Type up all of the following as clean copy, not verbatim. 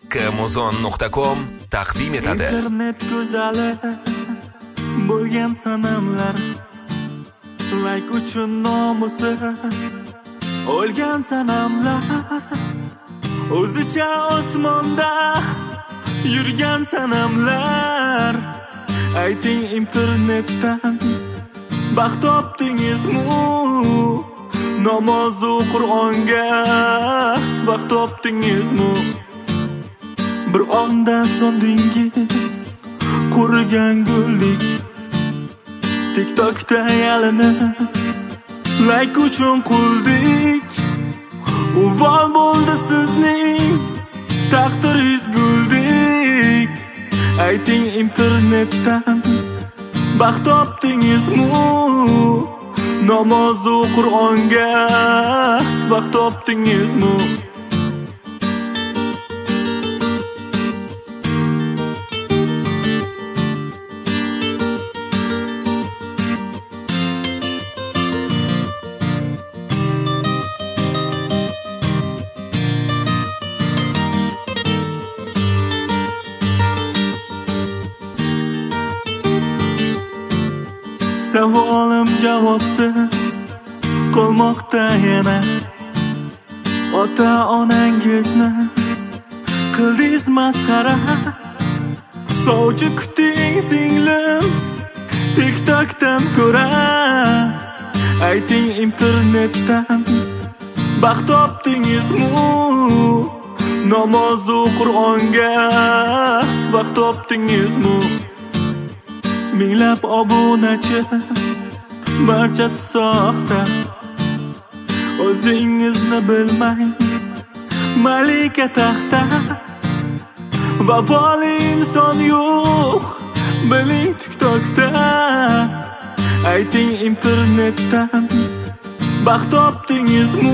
kmuzon.com taqdim etadi. Internet go'zali bo'lgan sanamlar, like uchun nomusi o'lgan sanamlar, o'zicha osmonda yurgan sanamlar. Ayting, internetdan baxt topdingizmi? Namozu Qur'onga vaqt topdingizmi? Bir onda sondingiz qurigan guldek, TikTokda yalinib like uchun quldik. Uvol bo'ldi sizning taqdiringiz guldek. Ayting, internetdan baxt topdingizmi? Namozu Qur'onga vaqt topdingizmi? Savolim javobsiz qolmoqda yana. Ota-onangizni qildingiz masxara. Sovchi kuting singlim TikTokdan ko'ra. Ayting, internetdan baxt topdingizmi? Namozu Qur'onga vaqt topdingizmi? Minglab obunachi, barchasi soxta. O'zingizni bilmang, malika taxta. Vafoli inson yo'q, biling TikTokda. Ayting, internetdan baxt topdingizmi?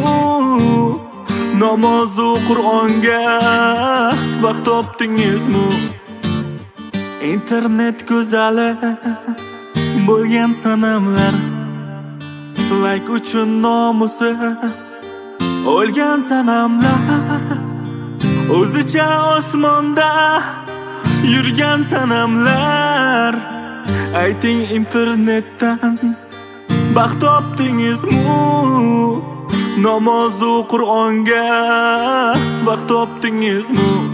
Namozu Qur'onga vaqt topdingizmi? Internet go'zali bo'lgan sanamlar, like uchun nomusi o'lgan sanamlar, o'zicha osmonda yurgan sanamlar. Ayting, internetdan baxt topdingizmi? Namozu Qur'onga vaqt topdingizmi?